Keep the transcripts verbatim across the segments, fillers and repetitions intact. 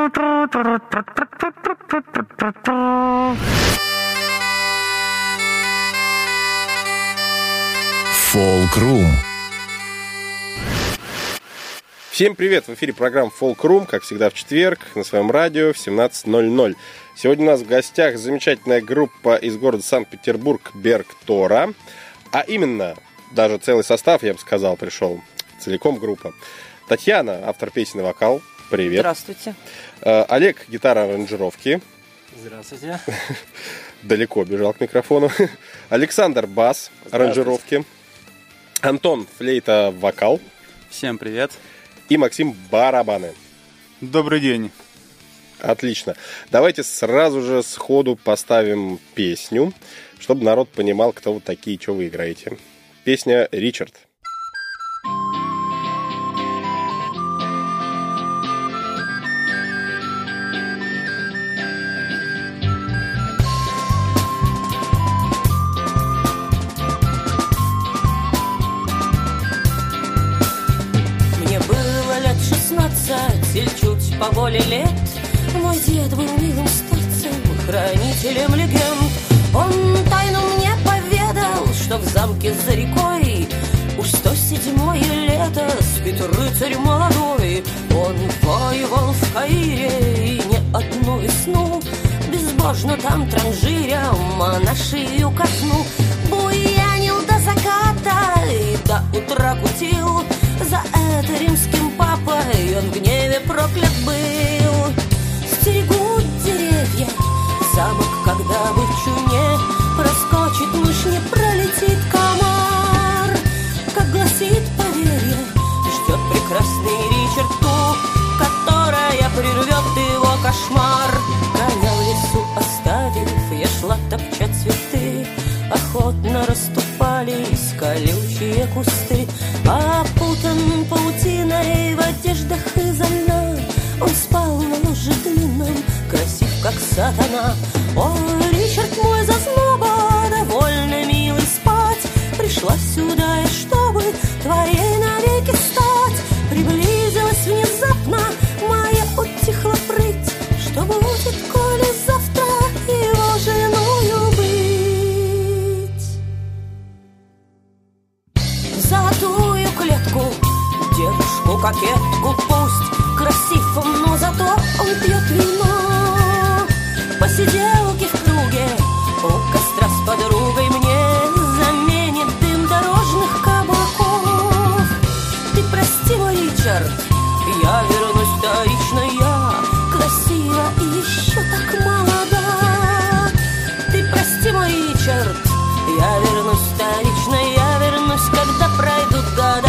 Фолк-рум. Всем привет! В эфире программа Фолк-рум, как всегда в четверг, на своем радио в семнадцать ноль ноль. Сегодня у нас в гостях замечательная группа из города Санкт-Петербург Берктора. А именно, даже целый состав, я бы сказал, пришел. Целиком группа. Татьяна, автор песен и вокал. Привет. Здравствуйте. Олег, гитара, аранжировки. Здравствуйте. Далеко бежал к микрофону. Александр, бас, аранжировки. Антон, флейта, вокал. Всем привет. И Максим, барабаны. Добрый день. Отлично. Давайте сразу же сходу поставим песню, чтобы народ понимал, кто вы такие, что вы играете. Песня «Ричард». Или чуть поболее лет. Мой дед был милым старцем, хранителем легенд. Он тайну мне поведал, что в замке за рекой уж сто седьмое лето спит рыцарь молодой. Он воевал в Каире и не одну весну, безбожно там транжиря монашию ко сну. Буянил до заката и до утра кутил. За это римским папой он в гневе проклят был. Стерегут деревья замок, когда в чуне проскочит мышь, не пролетит комар. Как гласит поверье, ждет прекрасный Ричард ту, которая прервет его кошмар. Коня в лесу оставив, я шла топчать цветы. Охотно расступались колючие кусты. Опутан паутиной в одеждах из льна, он спал на ложе длинном, красив как сатана. О, Ричард мой зазноба, довольно милый спать. Пришла сюда я, чтобы твоей навеки стать. Приблизилась внезапно моя утихла прыть. Что будет, коли завтра его женою быть? Золотую клетку, девушку-кокетку пусть. Красив он, но зато он пьет вино. Посиделки в круге у костра с подругой мне заменит дым дорожных каблуков. Ты прости, мой Ричард, я вернусь вторично, я красива и еще так молода. Ты прости, мой Ричард, я вернусь вторично, я вернусь, когда пройдут года.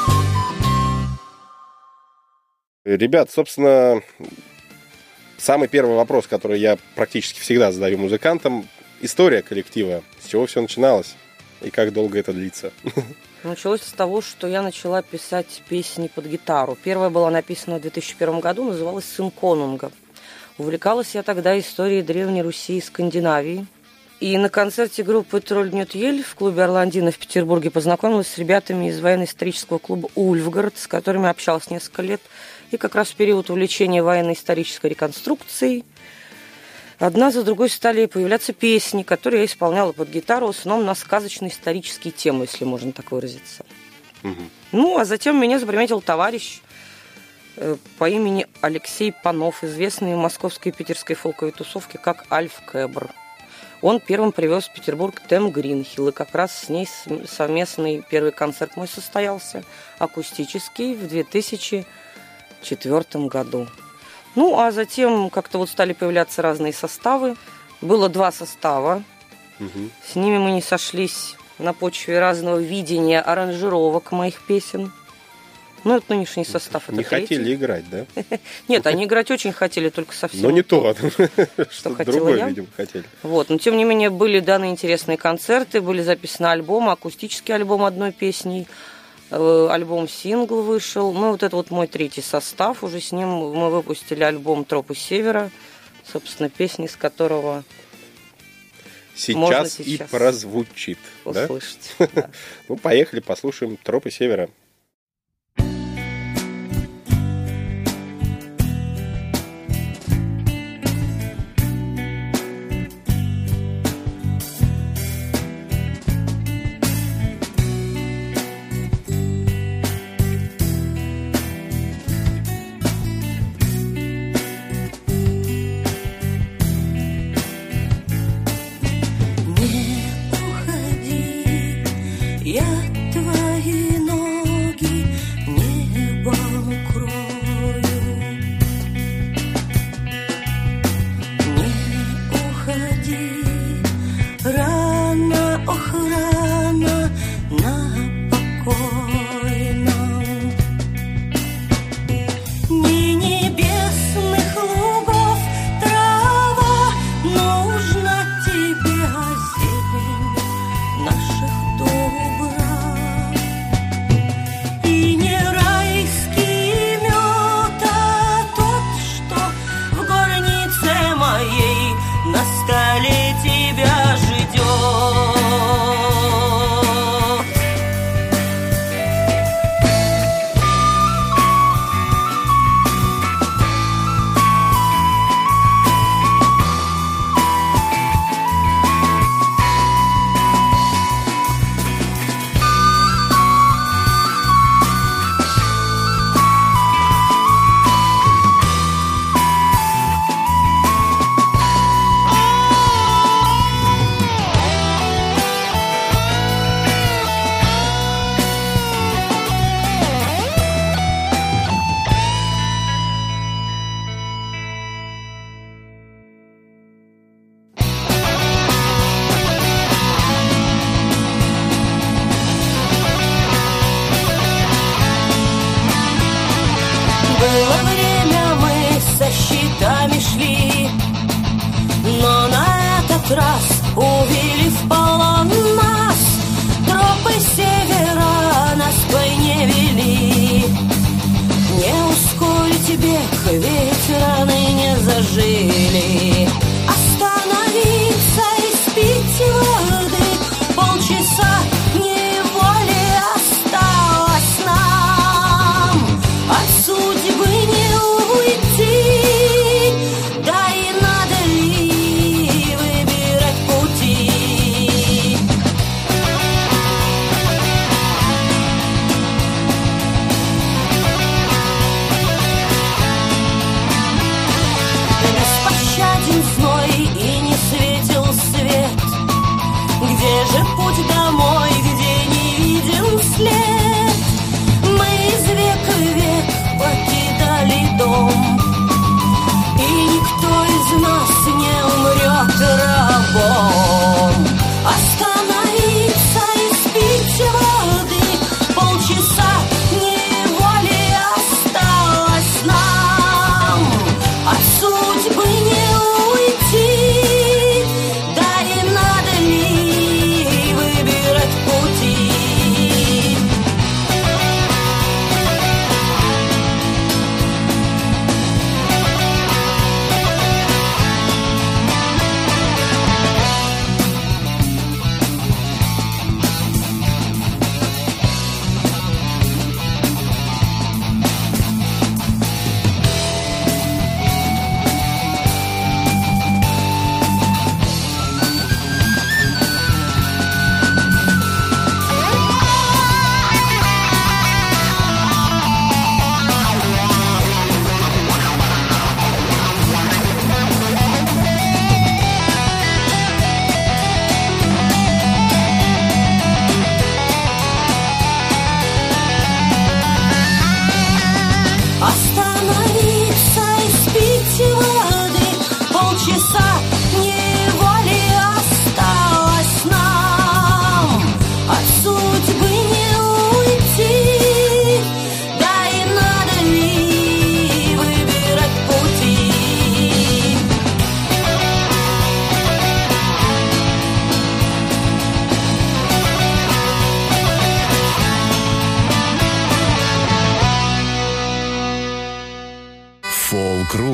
Ребят, собственно, самый первый вопрос, который я практически всегда задаю музыкантам. История коллектива. С чего все начиналось? И как долго это длится? Началось с того, что я начала писать песни под гитару. Первая была написана в две тысячи первом году, называлась «Сын конунга». Увлекалась я тогда историей Древней Руси и Скандинавии. И на концерте группы «Тролль Нютьель» в клубе «Орландина» в Петербурге познакомилась с ребятами из военно-исторического клуба «Ульфгард», с которыми общалась несколько лет. И как раз в период увлечения военно-исторической реконструкцией одна за другой стали появляться песни, которые я исполняла под гитару, в основном на сказочные исторические темы, если можно так выразиться. Угу. Ну, а затем меня заприметил товарищ э, по имени Алексей Панов, известный в московской и питерской фолковой тусовке как Альф Кэбр. Он первым привез в Петербург Тэм Гринхилл, и как раз с ней совместный первый концерт мой состоялся, акустический, в две тысячи четвёртом году. Ну, а затем как-то вот стали появляться разные составы. Было два состава. Угу. С ними мы не сошлись на почве разного видения аранжировок моих песен. Ну, это нынешний состав. Не хотели играть, да? Нет, они играть очень хотели, только совсем. Но не то, что другое, видимо, хотели. Вот, но тем не менее были даны интересные концерты, были записаны альбомы, акустический альбом одной песней, альбом-сингл вышел. Ну, вот это вот мой третий состав. Уже с ним мы выпустили альбом «Тропы Севера», собственно, песни, с которого сейчас, можно сейчас и прозвучит. услышать. Да? Да. Ну, поехали, послушаем «Тропы Севера».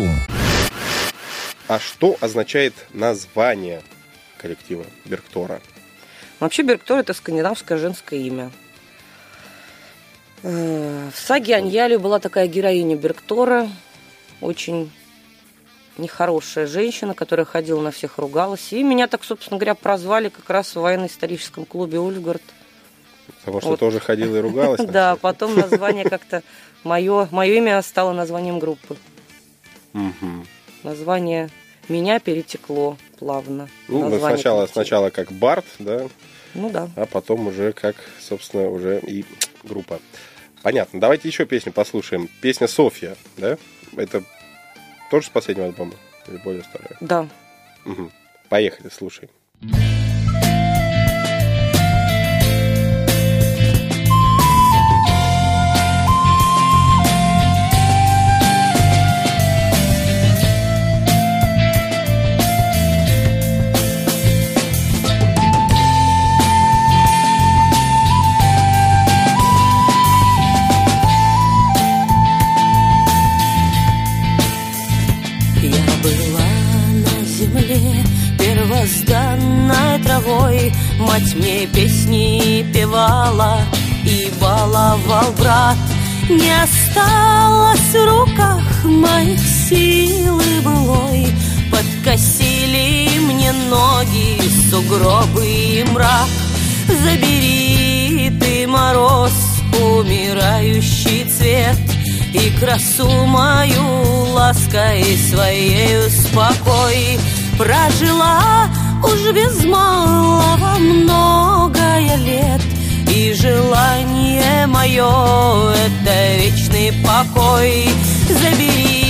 Фолк-Рум. А что означает название коллектива Бергтора? Вообще Бергтор – это скандинавское женское имя. В саге Аньялю была такая героиня Бергтора, очень нехорошая женщина, которая ходила на всех, ругалась. И меня так, собственно говоря, прозвали как раз в военно-историческом клубе «Ульфгард». Потому что вот. Тоже ходила и ругалась? Да, потом название как-то... Мое имя стало названием группы. Название меня перетекло плавно. Ну, сначала, сначала как Барт, да? Ну да. А потом уже как, собственно, уже и группа. Понятно. Давайте еще песню послушаем. Песня «Софья», да? Это тоже с последнего альбома? Или более старая? Да. Угу. Поехали, слушаем. Первозданной травой мать мне песни певала и баловал брат. Не осталось в руках моих силы былой, подкосили мне ноги сугробы и мрак. Забери ты, мороз, умирающий цвет, и красу мою лаской своей успокой. Прожила уж без малого многое лет, и желание мое — это вечный покой. Забери.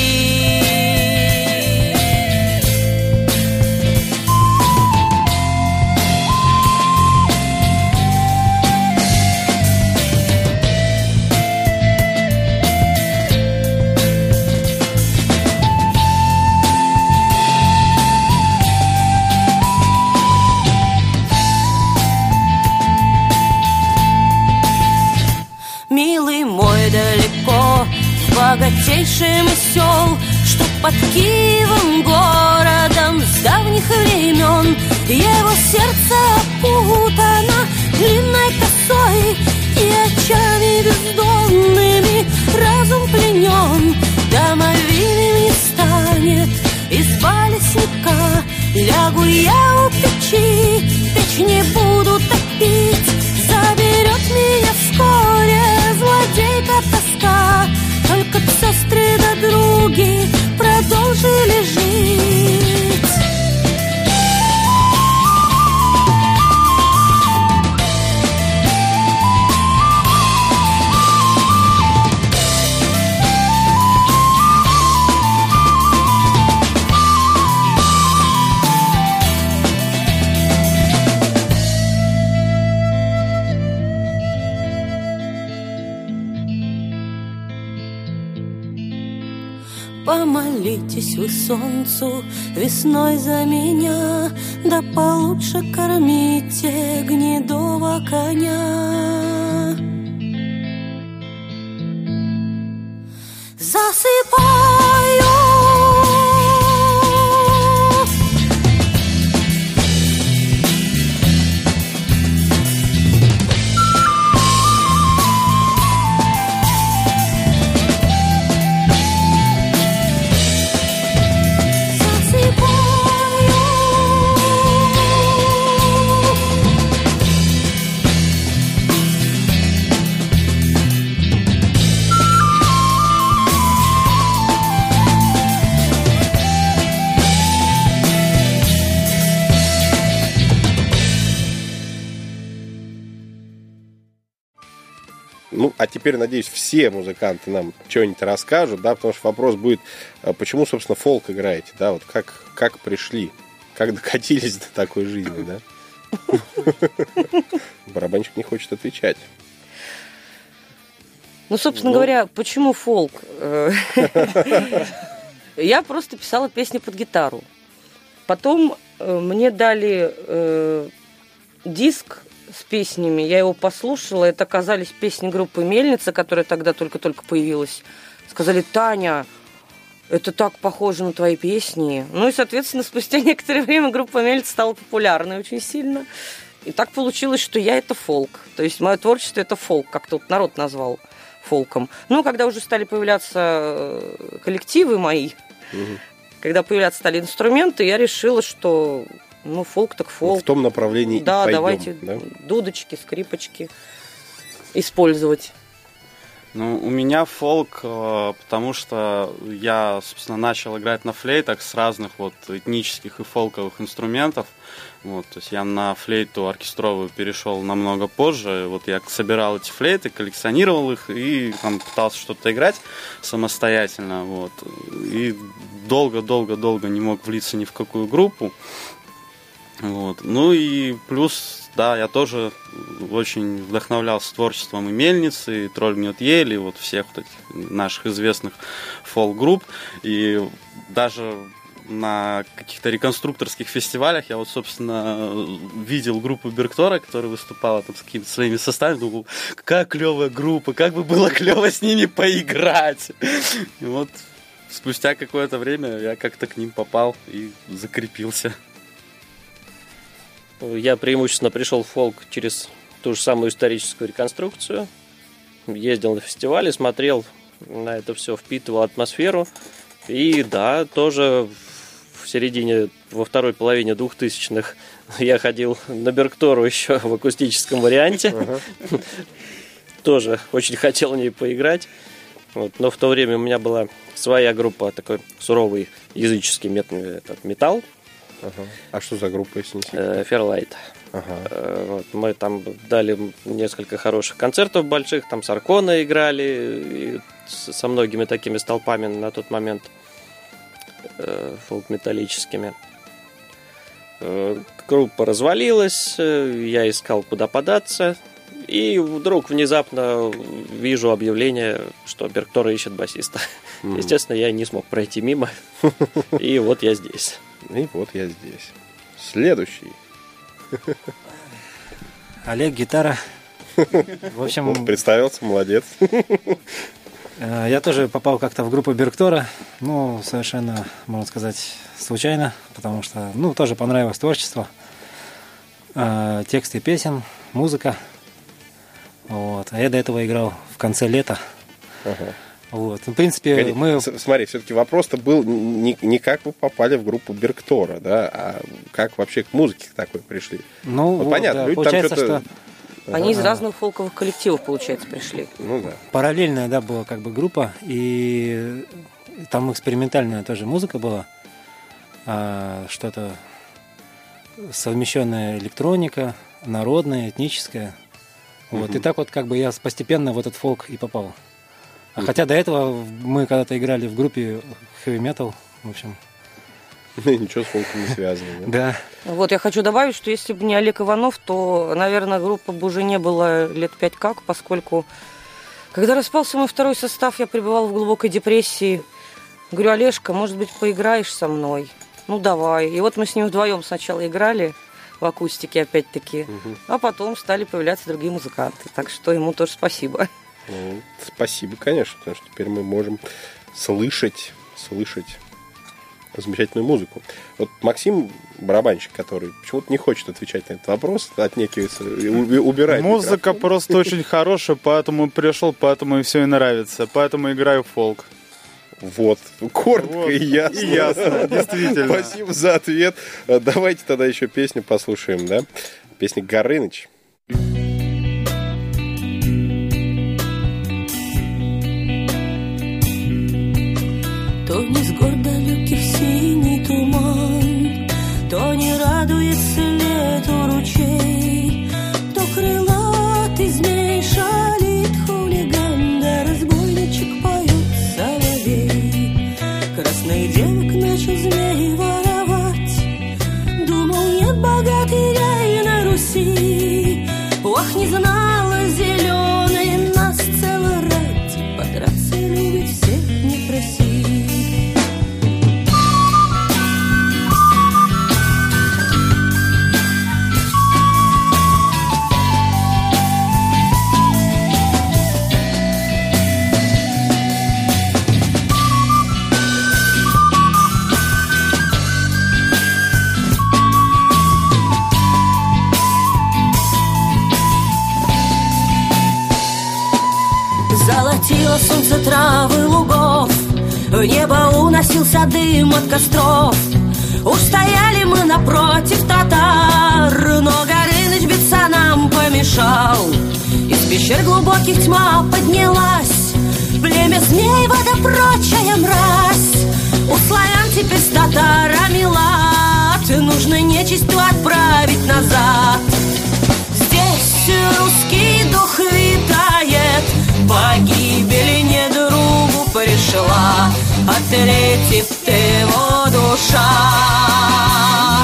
Далеко, в богатейшем из сел, что под Киевом городом с давних времен, его сердце опутано длинной косой, и очами бездонными разум пленен. Домовиным не станет изба лесника, лягу я у печи, печь не буду топить. Заберет меня вскоре злодейка тоска, только б сестры да други продолжили жить. Помолитесь вы солнцу весной за меня, да получше кормите гнедого коня. Засыпаю Ну, а теперь, надеюсь, все музыканты нам что-нибудь расскажут, да, потому что вопрос будет, почему, собственно, фолк играете, да, вот как, как пришли, как докатились до такой жизни, да? Барабанщик не хочет отвечать. Ну, собственно ну... говоря, почему фолк? Я просто писала песни под гитару. Потом мне дали диск с песнями, я его послушала, это оказались песни группы «Мельница», которая тогда только-только появилась. Сказали: Таня, это так похоже на твои песни. Ну и, соответственно, спустя некоторое время группа «Мельница» стала популярной очень сильно. И так получилось, что я – это фолк. То есть мое творчество – это фолк, как тут народ назвал фолком. Ну, когда уже стали появляться коллективы мои, угу. когда появляться стали инструменты, я решила, что ну, фолк так фолк. В том направлении да, и пойдем. Давайте да? дудочки, скрипочки использовать. Ну, у меня фолк, потому что я, собственно, начал играть на флейтах с разных вот этнических и фолковых инструментов. Вот, то есть я на флейту оркестровую перешел намного позже. Вот я собирал эти флейты, коллекционировал их и там пытался что-то играть самостоятельно. Вот. И долго-долго-долго не мог влиться ни в какую группу. Вот. Ну и плюс, да, я тоже очень вдохновлялся творчеством и «Мельницы», и «Тролль гнет ель», и вот всех вот этих наших известных фолк-групп. И даже на каких-то реконструкторских фестивалях я вот, собственно, видел группу Берктора, которая выступала там с какими-то своими составами, думал, какая клевая группа, как бы было клево с ними поиграть. И вот спустя какое-то время я как-то к ним попал и закрепился. Я преимущественно пришел в фолк через ту же самую историческую реконструкцию. Ездил на фестивали, смотрел на это все, впитывал атмосферу. И да, тоже в середине, во второй половине двухтысячных я ходил на Берктору еще в акустическом варианте. Uh-huh. Тоже очень хотел в ней поиграть. Вот. Но в то время у меня была своя группа, такой суровый языческий металл. Ага. А что за группа, если не секрет? Fairlight. Ага. Вот, мы там дали несколько хороших концертов больших, там с Аркона играли, и со многими такими столпами на тот момент фолк-металлическими. Группа развалилась, я искал, куда податься, и вдруг внезапно вижу объявление, что Берктора ищет басиста. Mm-hmm. Естественно, я не смог пройти мимо, и вот я здесь. И вот я здесь. Следующий. Олег, гитара. В общем, он представился, молодец. Я тоже попал как-то в группу Берктора. Ну, совершенно, можно сказать, случайно, потому что, ну, тоже понравилось творчество. Тексты песен, музыка. Вот. А я до этого играл в конце лета. Ага. Вот. В принципе, Погоди, мы... Смотри, все-таки вопрос-то был не, не как вы попали в группу Берктора, да, а как вообще к музыке такой пришли. Ну, вот, вот, понятно, да, люди получается, там что-то... что... Они из разных фолковых коллективов, получается, пришли. Ну да. Параллельная, да, была как бы группа, и там экспериментальная тоже музыка была, а, что-то совмещенная электроника, народная, этническая. Вот. Угу. И так вот как бы я постепенно в этот фолк и попал. А хотя до этого мы когда-то играли в группе heavy metal, в общем. Ничего с фолком не связано. Да. Вот, я хочу добавить, что если бы не Олег Иванов, то, наверное, группа бы уже не было лет пять как, поскольку, когда распался мой второй состав, я пребывала в глубокой депрессии. Говорю, Олежка, может быть, поиграешь со мной? Ну, давай. И вот мы с ним вдвоем сначала играли в акустике, опять-таки, угу. а потом стали появляться другие музыканты. Так что ему тоже спасибо. Ну, спасибо, конечно, потому что теперь мы можем слышать, слышать замечательную музыку. Вот Максим, барабанщик, который почему-то не хочет отвечать на этот вопрос, отнекивается, убирает Музыка микрофон. Просто очень хорошая, поэтому пришел, поэтому и все и нравится. Поэтому играю в фолк. Вот, коротко вот. и ясно. И ясно, действительно. Спасибо за ответ. Давайте тогда еще песню послушаем, да? Песня «Горыныч». То не с гор далеких синий туман, то не радуется лету ручей, то крылатый змей шалит хулиган, да разбойничек поет соловей. Красных девок начал змей воровать, думал, нет богатырей на Руси. Ох, не знала зеленый, нас целая рать, подраться любит всех, не проси. В небо уносился дым от костров. Уж стояли мы напротив татар, но Горыныч биться нам помешал. Из пещер глубоких тьма поднялась, племя змей, водопрочая мразь. У славян теперь с татарами лад, нужно нечистью отправить назад. Здесь русский дух витает, погибели недругу пришла, ответив ты его душа.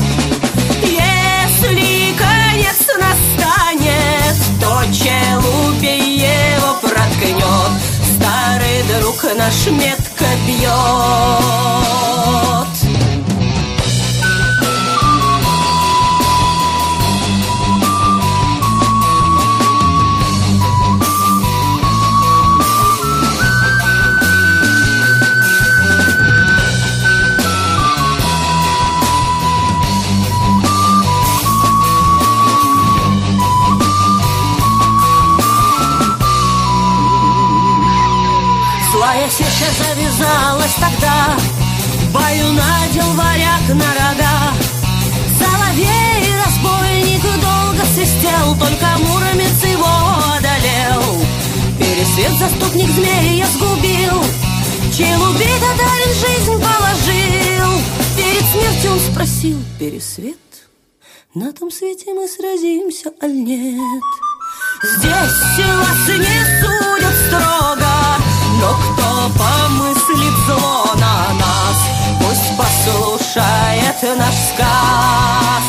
Если конец настанет, то челупей его проткнет, старый друг наш метко бьет. Сеча завязалась тогда, в бою надел варяг на рога. Соловей разбойник долго свистел, только Муромец его одолел. Пересвет заступник змея сгубил, челуби татарин жизнь положил. Перед смертью он спросил: Пересвет, на том свете мы сразимся, аль нет? Здесь вас не судят строго, но кто помыслит зло на нас, пусть послушает наш сказ.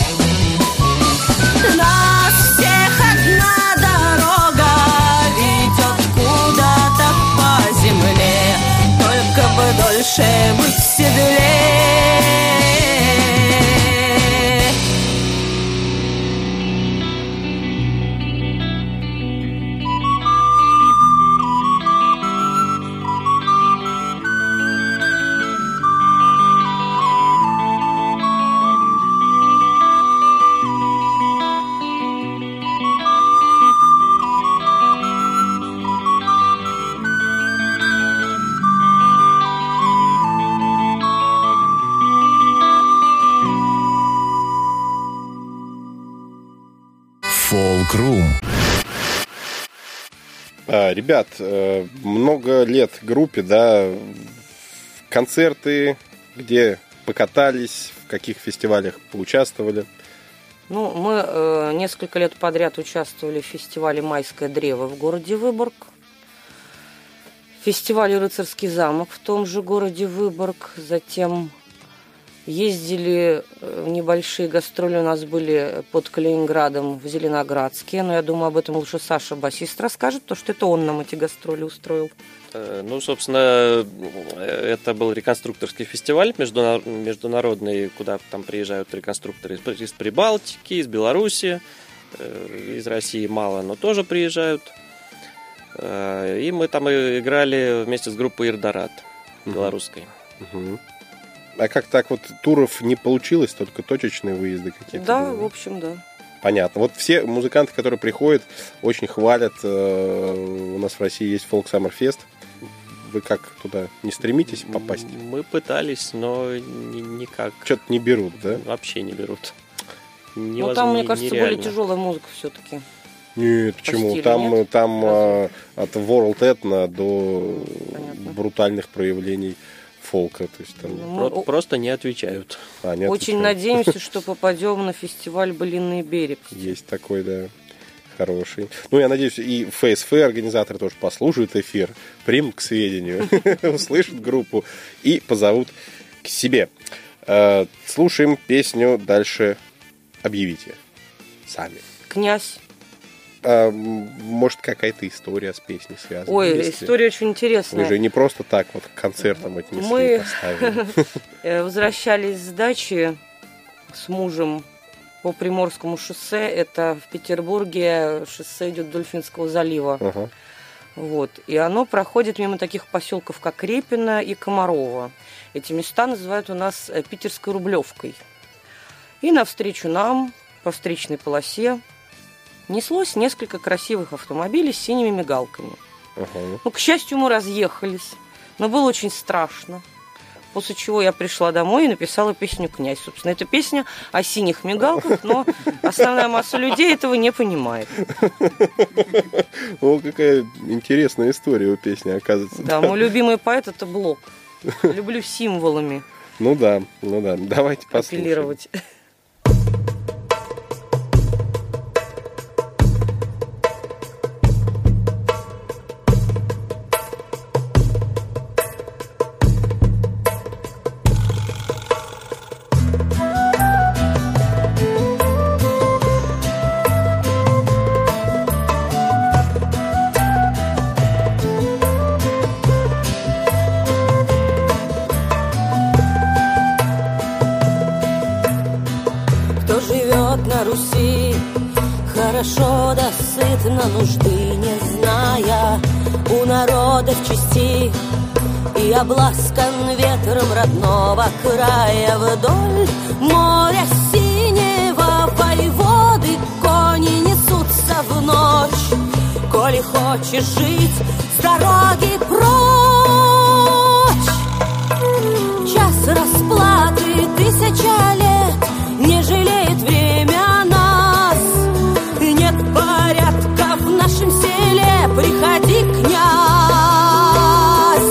Нас всех одна дорога ведет куда-то по земле, только бы дольше быть в седле. Фолк-рум. А, ребят, много лет группе, да, концерты, где покатались, в каких фестивалях поучаствовали? Ну, мы э, несколько лет подряд участвовали в фестивале «Майское древо» в городе Выборг, в фестивале «Рыцарский замок» в том же городе Выборг, затем ездили, небольшие гастроли у нас были под Калининградом в Зеленоградске, но я думаю, об этом лучше Саша, басист, расскажет, потому что это он нам эти гастроли устроил. Ну, собственно, это был реконструкторский фестиваль международный, куда там приезжают реконструкторы из Прибалтики, из Беларуси, из России мало, но тоже приезжают. И мы там играли вместе с группой «Ирдорат» белорусской. Угу. А как так вот туров не получилось, только точечные выезды какие-то? Да, были? В общем, да. Понятно. Вот все музыканты, которые приходят, очень хвалят. У нас в России есть Folk Summer Fest. Вы как туда не стремитесь попасть? Мы пытались, но никак. Что-то не берут, да? Вообще не берут. Ну, там, мне кажется, более тяжелая музыка все-таки. Нет, почему? Стилю, там нет? там а, от World Ethno до Понятно. брутальных проявлений фолка. То есть там... ну, Про- просто не отвечают. А, не Очень отвечают. надеемся, что попадем на фестиваль «Былинный берег». Есть такой, да, хороший. Ну, я надеюсь, и ФСФ организаторы тоже послушают эфир, примут к сведению, услышат группу и позовут к себе. Слушаем песню, дальше объявите сами. «Князь». А, может, какая-то история с песней связана? Ой, есть история ли? очень интересная. Вы же не просто так вот к концертам отнесли Мы и поставили. возвращались с дачи с мужем по Приморскому шоссе. Это в Петербурге шоссе идет до Дельфинского залива. Ага. Вот. И оно проходит мимо таких поселков, как Репино и Комарово. Эти места называют у нас Питерской Рублевкой. И навстречу нам, по встречной полосе, неслось несколько красивых автомобилей с синими мигалками. Ага. Ну, к счастью, мы разъехались. но было очень страшно. После чего я пришла домой и написала песню «Князь». Собственно, это песня о синих мигалках, но основная масса людей этого не понимает. О, какая интересная история у песни, оказывается. Да, мой любимый поэт – это Блок. Люблю символами. Ну да, ну да. Давайте послушаем. Апеллировать. Хорошо да сытно, нужды не зная, у народов части и обласкан ветром родного края. Вдоль моря синего воеводы кони несутся в ночь. Коли хочешь жить, с дороги прочь. Час расплаты, тысяча лет, не жалеет время нас. Нет порядка в нашем селе, приходи, князь.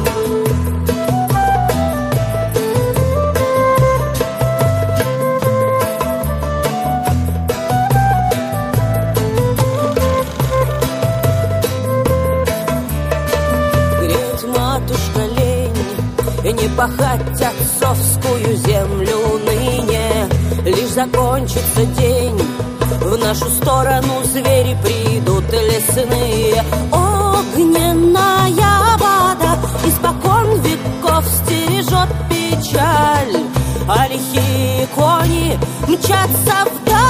Греть матушка лень, не пахать отцовскую землю ныне. Лишь закончится день, в нашу сторону звери придут лесные. Огненная вода испокон веков стережет печаль, а лихие кони мчатся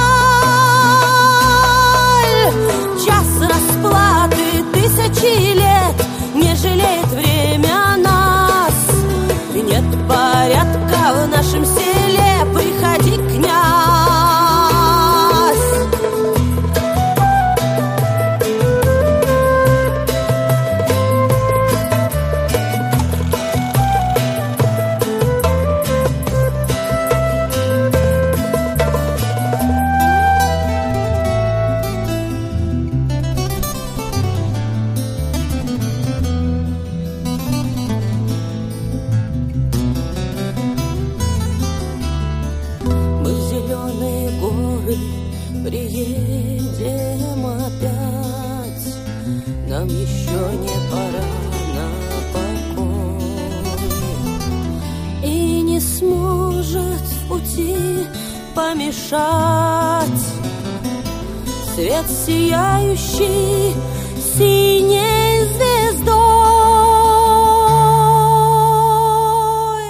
вдаль. Час расплаты, тысячи лет, не жалеет время нас. Нет порядка в нашем селе, приходи, князь. Приедем опять, нам еще не пора на покой, и не сможет в пути помешать свет сияющий синей звездой.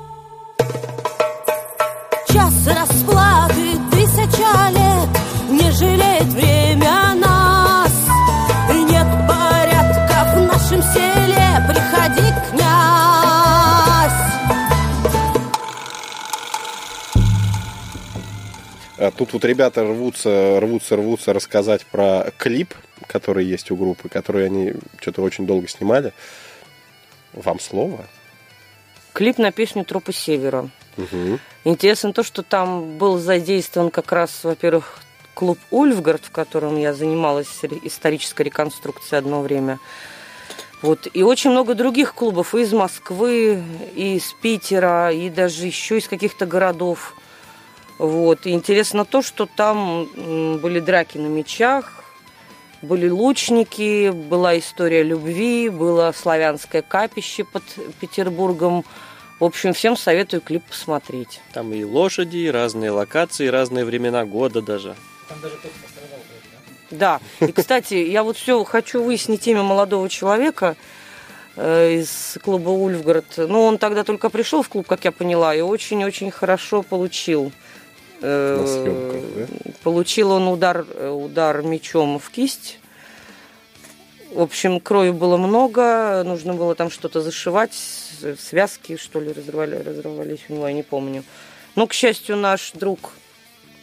Час расплаты, тысяча лет, не жалеет время нас. Нет порядка в нашем селе, приходи, князь. А тут вот ребята рвутся, рвутся, рвутся рассказать про клип, который есть у группы, который они что-то очень долго снимали. Вам слово? Клип на песню «Тропы Севера». Угу. Интересно то, что там был задействован как раз, во-первых, клуб «Ульфгард», в котором я занималась исторической реконструкцией одно время. Вот. И очень много других клубов и из Москвы, и из Питера, и даже еще из каких-то городов. Вот. И интересно то, что там были драки на мечах, были лучники, была история любви, было славянское капище под Петербургом. В общем, всем советую клип посмотреть. Там и лошади, и разные локации, и разные времена года даже. Там даже тот пострадал, да? Да. И, кстати, я вот все хочу выяснить имя молодого человека э, из клуба «Ульфгард». Ну, он тогда только пришел в клуб, как я поняла, и очень-очень хорошо получил. Э, На съемках, да? Получил он удар, удар мечом в кисть. В общем, крови было много, нужно было там что-то зашивать, связки, что ли, разрывали, разорвались у него, я не помню. Но, к счастью, наш друг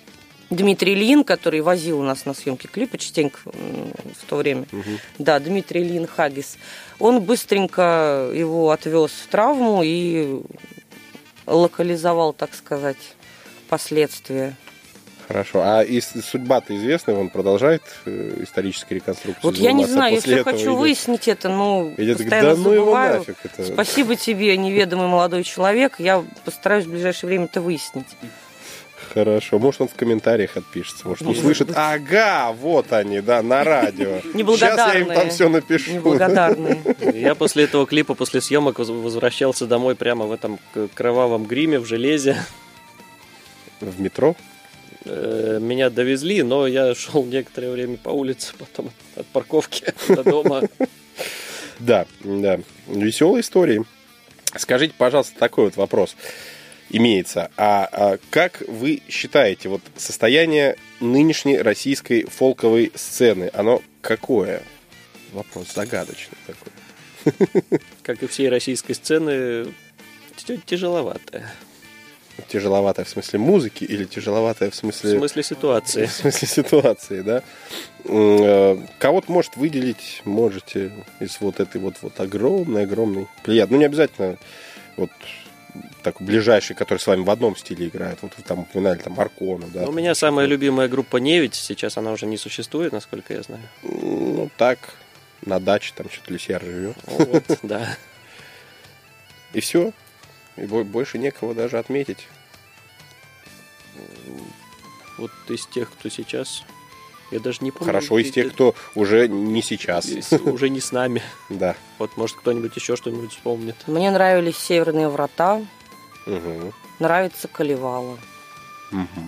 Дмитрий Ильин, который возил нас на съемки клипа частенько в то время. Угу. Да, Дмитрий Ильин Хагис. Он быстренько его отвез в травму и локализовал, так сказать, последствия. Хорошо. А и судьба-то известна? Он продолжает исторические реконструкции? Вот я не знаю, если я хочу идет... выяснить это, но идет, постоянно да, ну забываю. Его нафиг, это... Спасибо тебе, неведомый молодой человек. Я постараюсь в ближайшее время это выяснить. Хорошо. Может, он в комментариях отпишется. Может, услышит, ага, вот они, да, на радио. Сейчас я им там все напишу. Неблагодарные. Я после этого клипа, после съемок возвращался домой прямо в этом кровавом гриме, в железе. В метро? Меня довезли, но я шел некоторое время по улице, потом от парковки до дома. Да, да. Веселые истории. Скажите, пожалуйста, такой вот вопрос имеется. А, а как вы считаете, вот состояние нынешней российской фолковой сцены, оно какое? Вопрос загадочный такой. Как и всей российской сцены, тяжеловатая. Тяжеловатая в смысле музыки или тяжеловатая в смысле... В смысле ситуации. В смысле ситуации, да. Кого-то, может, выделить можете из вот этой вот, вот огромной-огромной плеяды. Ну, не обязательно вот такой ближайший, который с вами в одном стиле играет. Вот вы там упоминали там Аркону, да. У меня самая любимая группа «Невидь». Сейчас она уже не существует, насколько я знаю. Ну, так, на даче там что-то Люсьер живет. Вот, да. И все. И больше некого даже отметить. Вот из тех, кто сейчас... Я даже не помню. Хорошо, из тех, кто уже не сейчас. Уже не с нами. Да. Вот, может, кто-нибудь еще что-нибудь вспомнит. Мне нравились «Северные врата». Угу. Нравится «Калевала». Угу.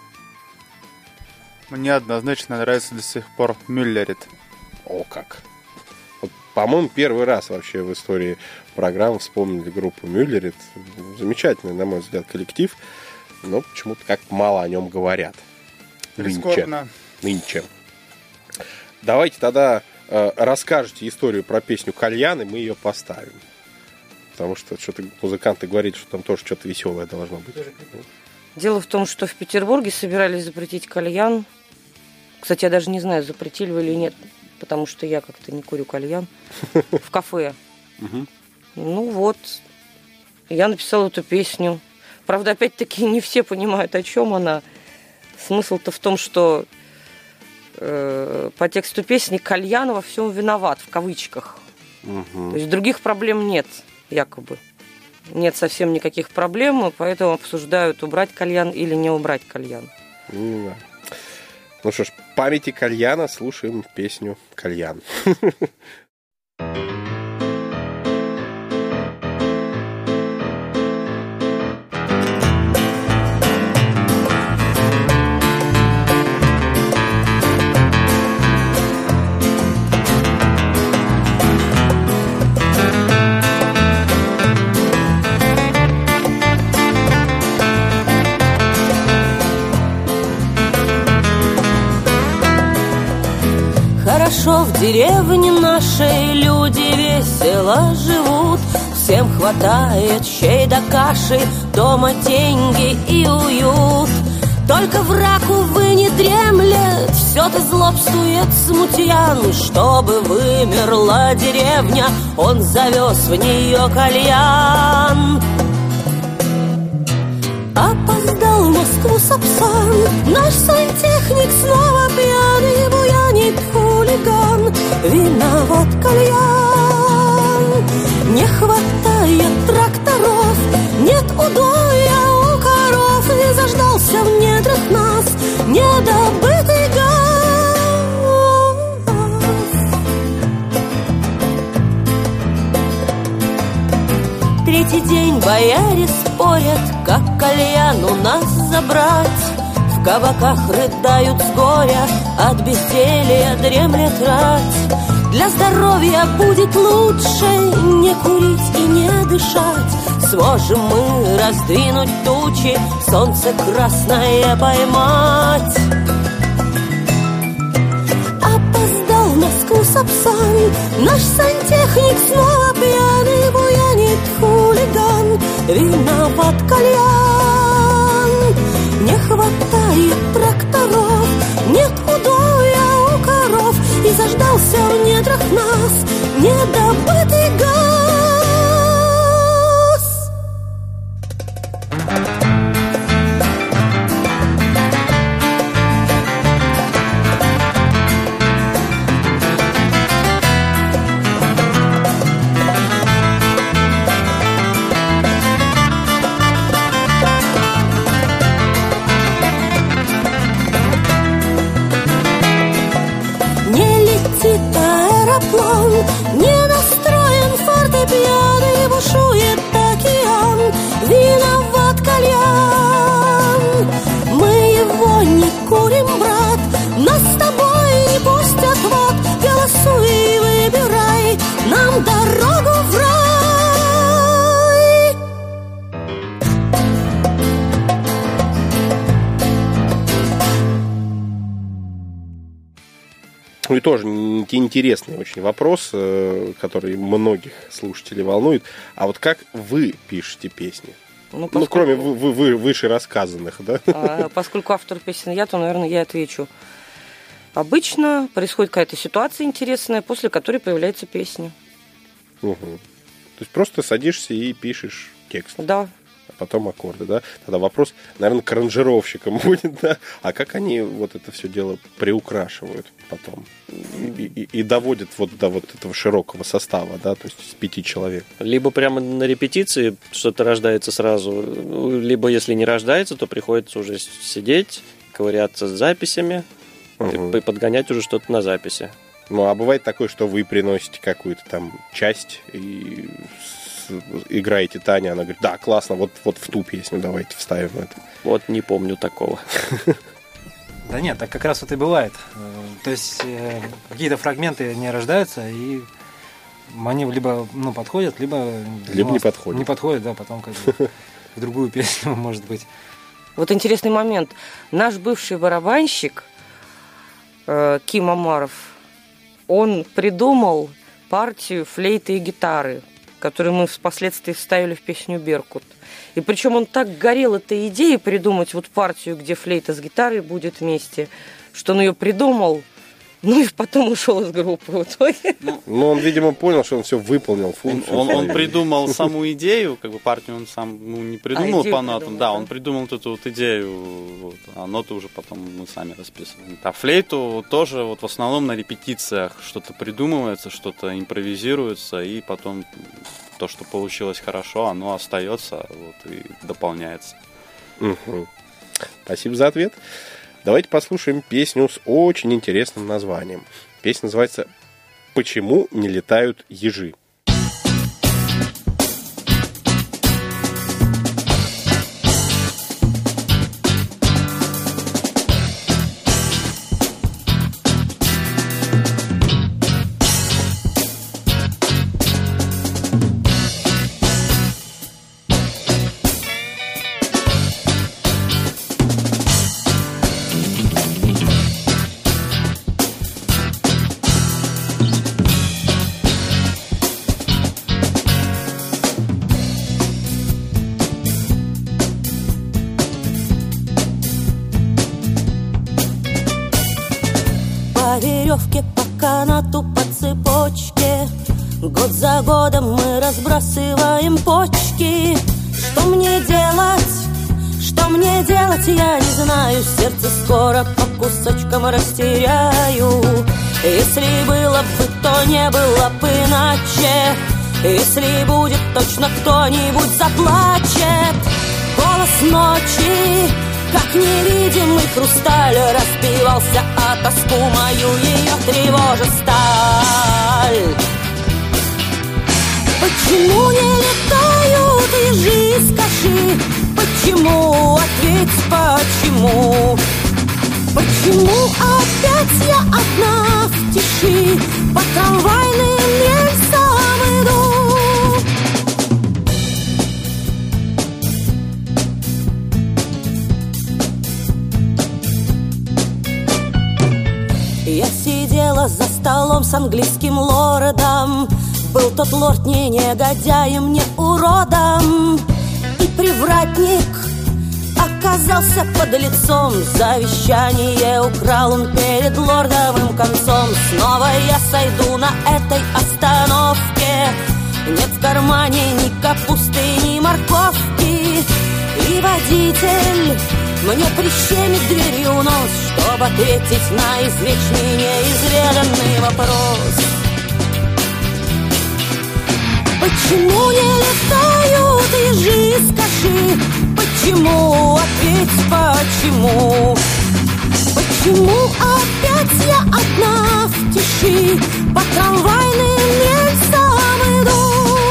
Мне однозначно нравится до сих пор «Мюллерит». О, как! Вот, по-моему, первый раз вообще в истории программы вспомнили группу «Мюллерит». Замечательный, на мой взгляд, коллектив, но почему-то как мало о нем говорят. Прискорбно. Нынче. Давайте тогда э, расскажете историю про песню «Кальян», и мы ее поставим. Потому что что-то музыканты говорят, что там тоже что-то веселое должно быть. Дело в том, что в Петербурге собирались запретить кальян. Кстати, я даже не знаю, запретили или нет, потому что я как-то не курю кальян. В кафе. Ну вот, я написала эту песню. Правда, опять-таки, не все понимают, о чем она. Смысл-то в том, что э, по тексту песни кальян во всем виноват, в кавычках. Угу. То есть других проблем нет, якобы. Нет совсем никаких проблем, поэтому обсуждают, убрать кальян или не убрать кальян. Ну, да. Ну что ж, памяти кальяна слушаем песню «Кальян». Хорошо в деревне нашей люди весело живут. Всем хватает щей да каши, дома деньги и уют. Только враг, увы, не дремлет, все-то злобствует смутьян. Чтобы вымерла деревня, он завез в нее кальян. Опоздал в Москву Сапсан, наш сантехник снова пьяный, буянит хулиган. Виноват кальян. Не хватает тракторов, нет удоя у коров, и заждался в недрах нас недобытый газ. Третий день бояре спорят, как кальян у нас забрать. В кабаках рыдают с горя, от безделья дремлет рать. Для здоровья будет лучше не курить и не дышать. Сможем мы раздвинуть тучи, солнце красное поймать. Опоздал в Москву Сапсан, наш сантехник снова пьяный, буянит хулиган. Виноват кальян. Не хватает стоит тракторов, нет удоя у коров, и заждался в недрах нас недобытый газ. Не настроен фортепиано, и бушует океан, виноват кальян. Мы его не курим, брат, нас с тобой не пустят в ад. Голосуй и выбирай нам дорогу в рай. Ну и тоже интересный очень вопрос, который многих слушателей волнует. А вот как вы пишете песни? Ну, поскольку... ну кроме вы, вы, вы, выше рассказанных, да? А, поскольку автор песен я, то, наверное, я отвечу. Обычно происходит какая-то ситуация интересная, после которой появляется песня. Угу. То есть просто садишься и пишешь текст? Да. А потом аккорды, да? Тогда вопрос, наверное, к аранжировщикам будет, да? А как они вот это все дело приукрашивают потом? И, и, и доводят вот до вот этого широкого состава, да? То есть из пяти человек. Либо прямо на репетиции что-то рождается сразу, либо если не рождается, то приходится уже сидеть, ковыряться с записями, угу. и подгонять уже что-то на записи. Ну, а бывает такое, что вы приносите какую-то там часть и... играете Таня, она говорит, да, классно, вот, вот в ту песню давайте вставим это. Вот не помню такого. Да нет, так как раз вот и бывает. То есть какие-то фрагменты не рождаются, и они либо ну, подходят, либо... Либо ну, не подходят. Не подходят, да, потом как бы в другую песню, может быть. Вот интересный момент. Наш бывший барабанщик Ким Амаров, он придумал партию флейты и гитары, которую мы впоследствии вставили в песню «Беркут». И причем он так горел этой идеей придумать вот партию, где флейта с гитарой будет вместе, что он ее придумал, ну и потом ушел из группы в итоге. Ну, ну он, видимо, понял, что он все выполнил функцию. Он, он, он придумал саму идею, как бы партию он сам ну, не придумал а по нотам. Да, да, он придумал вот эту вот идею, вот, а ноты уже потом мы сами расписываем. А флейту тоже вот в основном на репетициях что-то придумывается, что-то импровизируется, и потом то, что получилось хорошо, оно остается вот, и дополняется. Угу. Спасибо за ответ. Давайте послушаем песню с очень интересным названием. Песня называется «Почему не летают ежи?». По веревке, по канату, по цепочке, год за годом мы разбрасываем почки. Что мне делать? Что мне делать, я не знаю. Сердце скоро по кусочкам растеряю. Если было бы, то не было бы иначе. Если будет, точно кто-нибудь заплачет. Голос ночи, как невидимый хрусталь, разбивался о тоску мою, ее тревожит сталь. Почему не летают ежи, скажи? Почему? Ответь, почему? Почему опять я одна в тиши по трамвайным рельсам иду? Я сидела за столом с английским лордом. Был тот лорд не негодяем, не уродом. И привратник оказался подлецом. Завещание украл он перед лордовым концом. Снова я сойду на этой остановке. Нет в кармане ни капусты, ни морковки. И водитель мне прищемит дверью нос, чтобы ответить на извечный неизведанный вопрос. Почему не летают ежи, скажи? Почему? Ответь, почему? Почему опять я одна в тиши по трамвайным рельсам иду?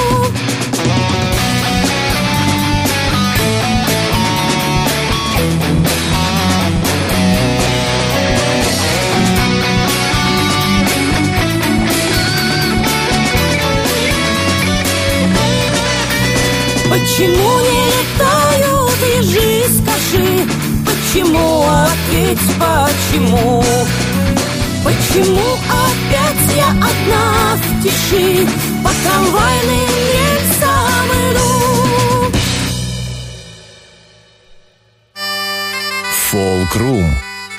Почему не летают ежи, скажи? Почему? Ответь, почему? Почему опять я одна в тиши по трамвайным рельсам иду? Фолк-рум.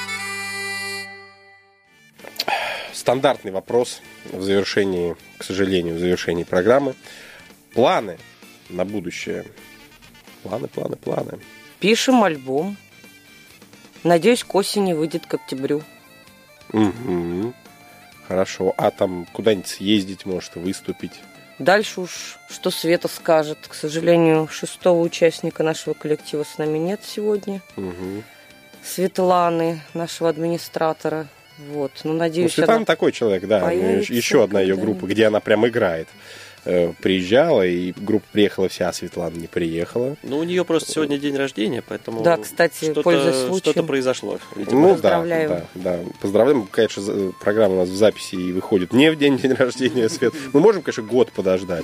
Стандартный вопрос в завершении, к сожалению, в завершении программы. Планы на будущее. Планы, планы, планы. Пишем альбом. Надеюсь, к осени выйдет к октябрю. Угу. Хорошо. А там куда-нибудь съездить, может, выступить? Дальше уж, что Света скажет. К сожалению, шестого участника нашего коллектива с нами нет сегодня. Угу. Светланы, нашего администратора. Вот. Ну, надеюсь, ну, Светлана такой человек, да. Еще одна ее группа, где она прям играет. Приезжала, и группа приехала вся, а Светлана не приехала. Ну, у нее просто сегодня день рождения, поэтому да, кстати, пользуясь случаем, что-то произошло. Видимо. Ну, поздравляем. Да, да, да. Поздравляем. Конечно, программа у нас в записи и выходит не в день день рождения Свет. Мы можем, конечно, год подождать.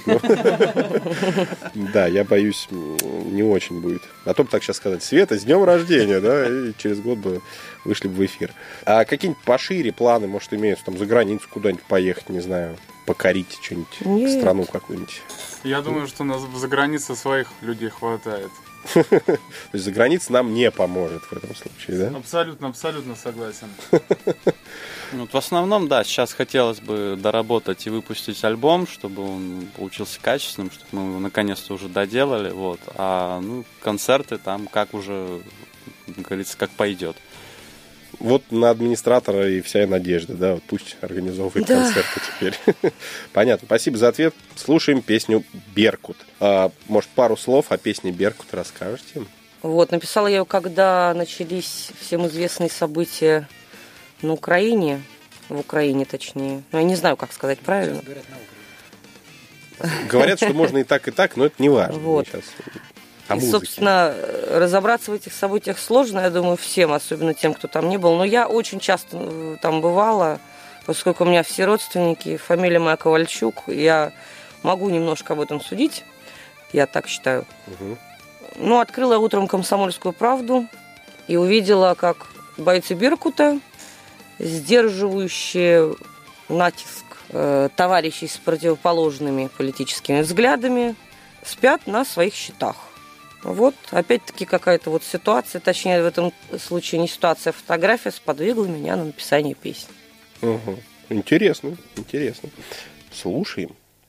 Да, я боюсь, не очень будет. А то бы так сейчас сказать: Света, с днем рождения, да, и через год бы вышли бы в эфир. А какие-нибудь пошире планы, может, имеются, там, за границу куда-нибудь поехать, не знаю, покорить что-нибудь, страну какую-нибудь? Я думаю, что у нас за границей своих людей хватает. То есть за границей нам не поможет в этом случае, да? Абсолютно, абсолютно согласен. Вот в основном, да, сейчас хотелось бы доработать и выпустить альбом, чтобы он получился качественным, чтобы мы его наконец-то уже доделали, вот. А ну, концерты там как уже, как говорится, как пойдет. Вот на администратора и вся надежда, да, вот пусть организовывает да. концерты теперь. Понятно, спасибо за ответ. Слушаем песню «Беркут». А, может, пару слов о песне «Беркут» расскажете? Вот, написала я ее, когда начались всем известные события на Украине, в Украине точнее. Ну, я не знаю, как сказать правильно. Говорят, что можно и так, и так, но это не важно. Вот. И, собственно, разобраться в этих событиях сложно, я думаю, всем, особенно тем, кто там не был. Но я очень часто там бывала, поскольку у меня все родственники, фамилия моя Ковальчук, я могу немножко об этом судить, я так считаю. Угу. Ну, открыла я утром «Комсомольскую правду» и увидела, как бойцы «Беркута», сдерживающие натиск э, товарищей с противоположными политическими взглядами, спят на своих счетах. Вот, опять-таки, какая-то вот ситуация, точнее, в этом случае не ситуация, а фотография сподвигла меня на написание песни. Угу. Интересно, интересно. Слушаем.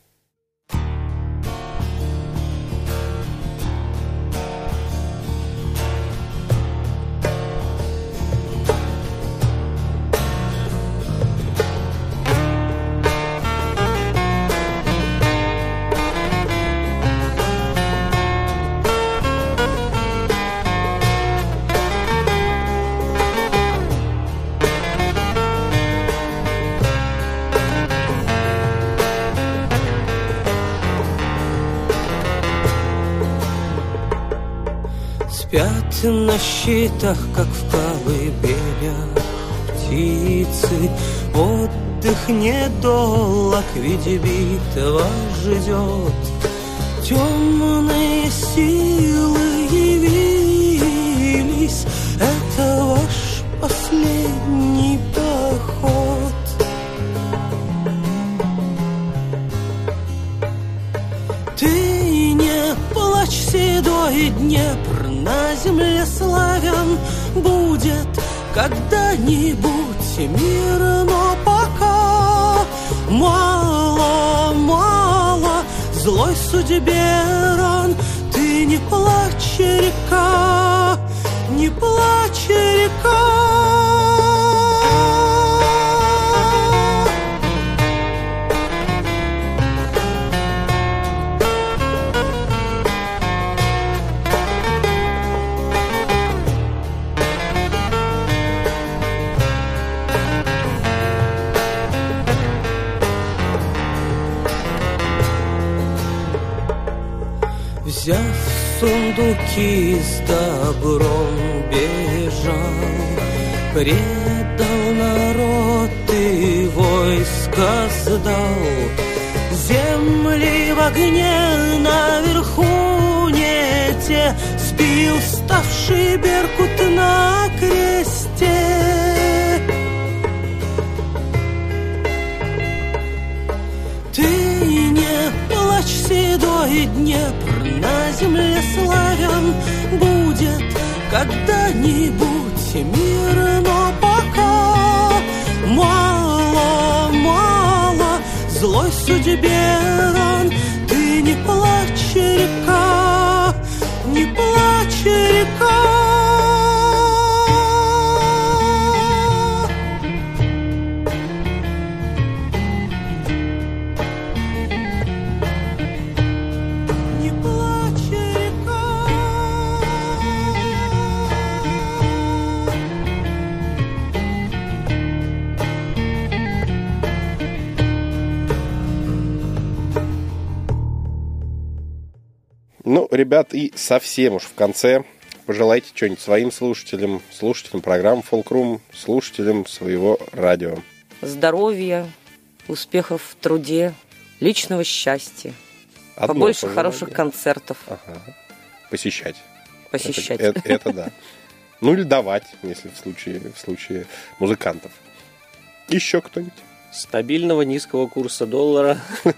Спят на щитах, как в колыбелях птицы. Отдых недолог, ведь битва ждет. Темные силы явились, это ваш последний поход. Ты не плачь, седой Днепр, на земле славян будет когда-нибудь мир, но пока мало, мало злой судьбе ран. Ты не плачь, река, не плачь, река. Взяв сундуки с добром бежал, предал народ и войско сдал. Земли в огне наверху не те, сбил ставший беркут на кресте. Ты не плачь, седой Днепр, на земле славян будет когда-нибудь мир, но пока мало, мало злой судьбе ран. Ты не плачь, река, не плачь, река. Ну, ребят, и совсем уж в конце пожелайте что-нибудь своим слушателям, слушателям программы «Фолк-Рум», слушателям своего радио. Здоровья, успехов в труде, личного счастья, Одно побольше пожелание. хороших концертов. Ага. Посещать. Посещать. Это, это, это да. Ну или давать, если в случае, в случае музыкантов. Еще кто-нибудь? Стабильного низкого курса доллара.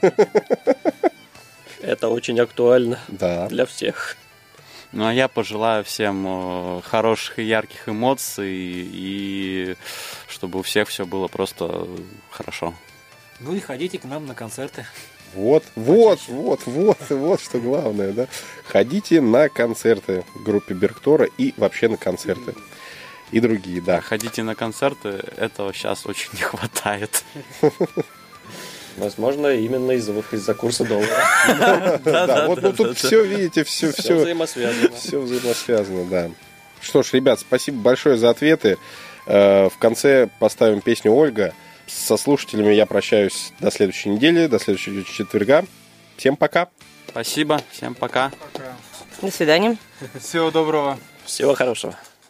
Это очень актуально Да. для всех. Ну, а я пожелаю всем э, хороших и ярких эмоций, и чтобы у всех все было просто хорошо. Ну и ходите к нам на концерты. Вот, вот, вот, вот, вот, что главное, да. Ходите на концерты в группе Берктора и вообще на концерты. И другие, да. Ходите на концерты, этого сейчас очень не хватает. Возможно, именно из-за, из-за курса доллара. Да, вот тут все, видите, все, Все все, взаимосвязано. все взаимосвязано, да. Что ж, ребят, спасибо большое за ответы. Э, В конце поставим песню «Ольга». Со слушателями я прощаюсь до следующей недели, до следующего четверга. Всем пока. Спасибо, всем пока. До свидания. Всего доброго. Всего хорошего.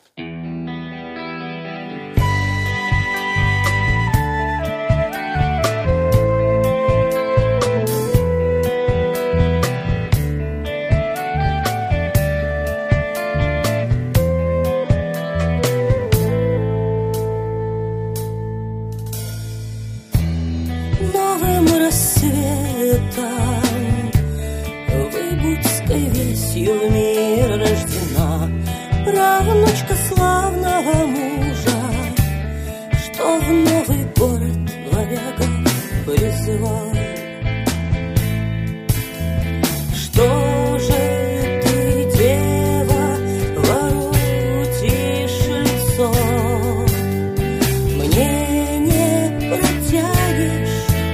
Новым рассветом Выбудской весью в мир рождена, правнучка славного мужа, что в новый город варягов призывал. Что же ты, дева, воротишь лицо, мне не протянешь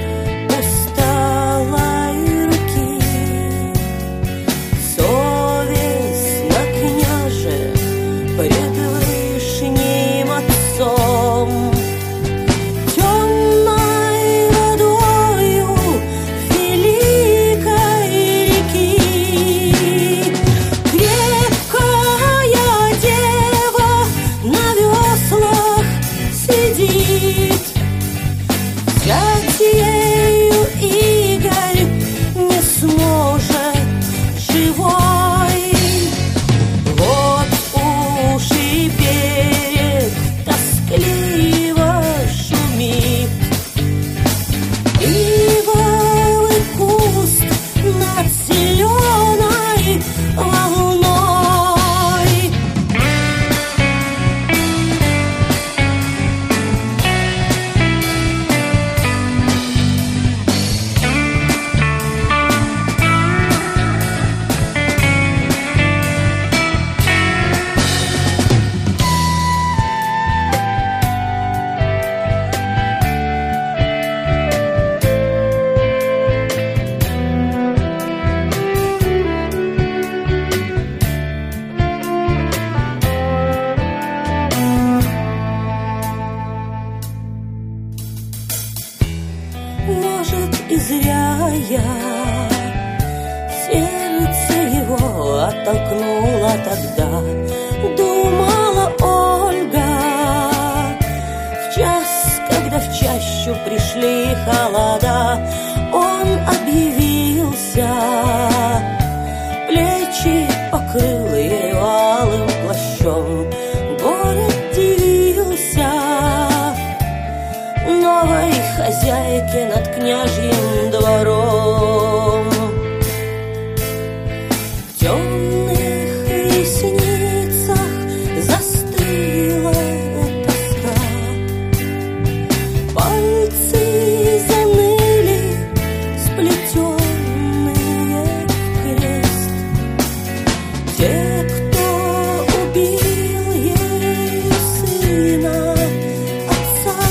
усталой руки? Совестно, княже, пред вышним отцом темной водою навстречу пришли холода, он объявился. Плечи покрыл ее алым плащом, город дивился новой хозяйке над княжьим двором. В темных ресницах застыла тоска, пальцы заныли, сплетенные в крест. Те, кто убил ей сына, отца,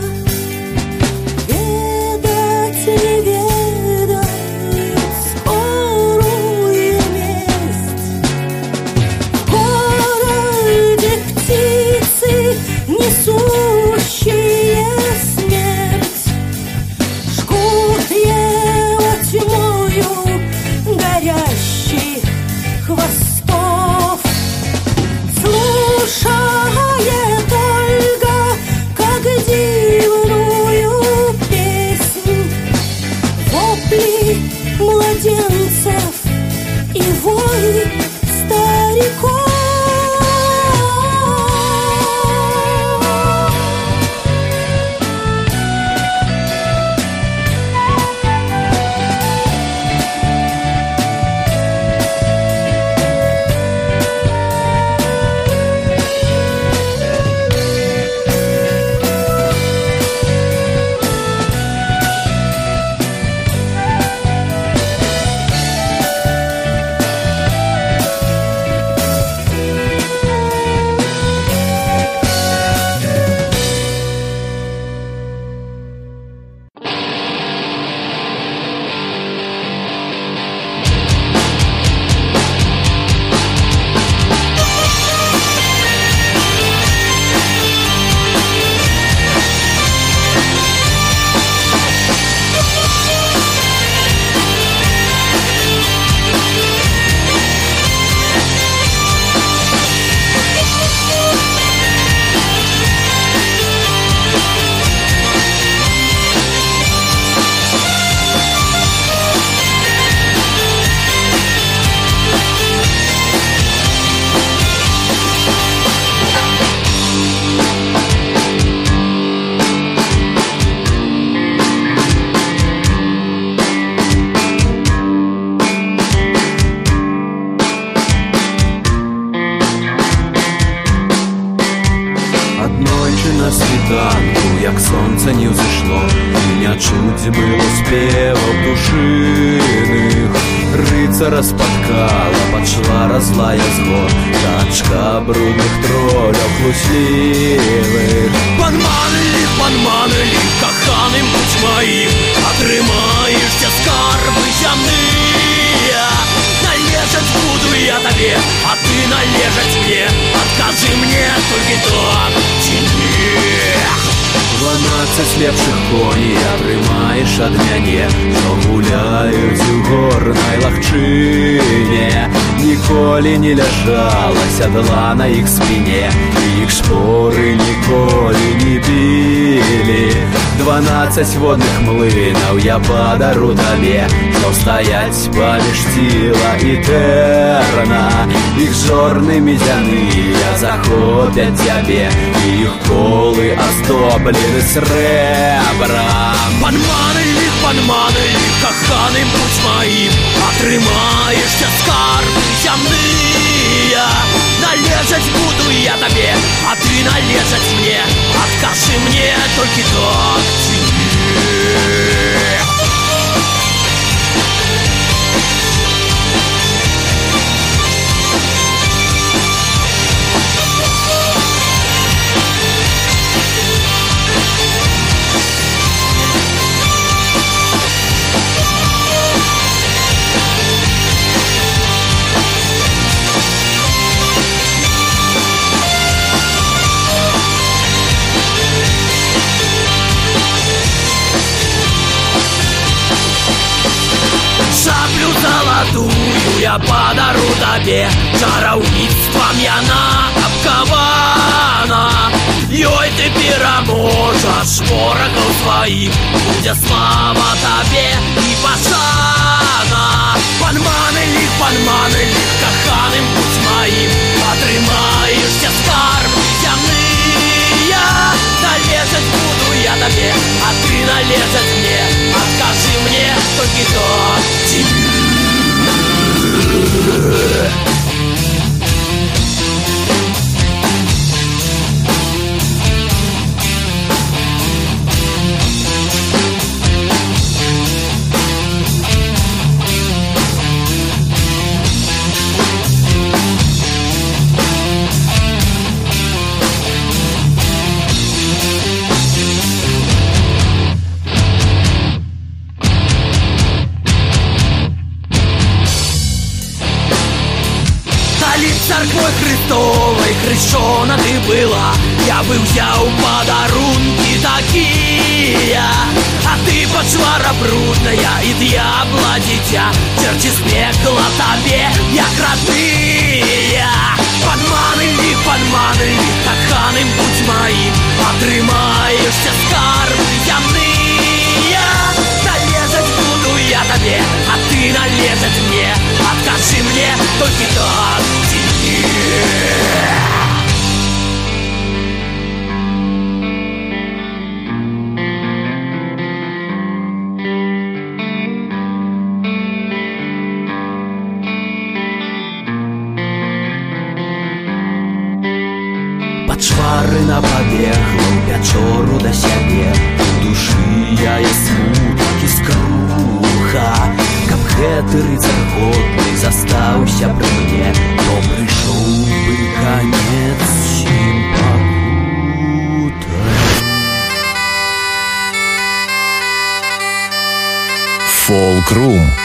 ведать не ведает скорую месть. В городе птицы, несущие смерть, жгут его тьмою горящих хвостов. Слушает Ольга, как дивную песнь, вопли младенцев и вой стариков. Однойче на світанку, як сонце не взійшло, меня чуть было спевов душиных. Рыцара споткала, подшла разлая зло, тачка брудных троллев хлусливых. Банманы ли, банманы ли, коханым будь моим, отрымаешься скарбы земные. Належать буду я тебе, а ты належать мне. Откажи мне только так, тяни. Дванадцать лепших коней отрымаешь от мяне, что гуляют у горной лагчыне. Ніколі не ляжала седла на их спине, их шпоры ніколі не били. Дванадцать водных млынов я подару тебе, что стоять помеж тила и терна. Их жорными зяные захопят тебе, и их колы оздоблены сребром. Банманы ли, банманы ли, коханым будь моим, отрымаешься скарбы земные. Належать буду я тебе, а ты належать мне. Откажи мне только так, тебе. Золотую я подару тебе, чараўніцтвам яна абкавана. Ёй ты пераможа masz ворогов своих, буде слава тобі і пошана. Панмани ліх, панмани ліх, коханим будь моїм, отримаєшся скарби земные. Належать буду я тебе, а ты належать мне. Откажи мне, только то тебе. Церквой Христовой хрещена ты была, я бы взял подарунки такие. А ты почвара брудная и дьявола дитя, черти смекла тебе, як родные. Подманы лих, подманы лих, коханым будь моим, отримаешься скарбы земные. Належать буду я тебе, а ты належать мне. Откажи мне, только так тебе. Пачвары на пабегла ў пячору да сябе, у душы я і смутак і скруха. Каб гэты рыцар годны застаўся пры мне, то прыйшоў бы канец сім пакутам. Фолк-рум.